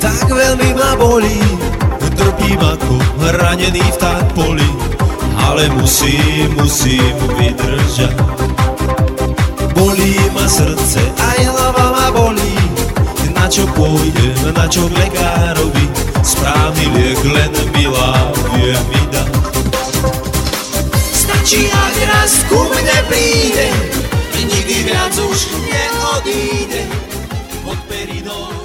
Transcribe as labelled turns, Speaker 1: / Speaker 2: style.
Speaker 1: Tak veľmi ma bolí, trpím ako ranený vták v poli, ale musím vydržať. Bolí ma srdce, aj hlava ma bolí, na čo pôjdem, na čo k lekárovi, správny liek len milá vie mi dať. Stačí, ak raz ku mne príde, nikdy viac už neodíde pod perinou.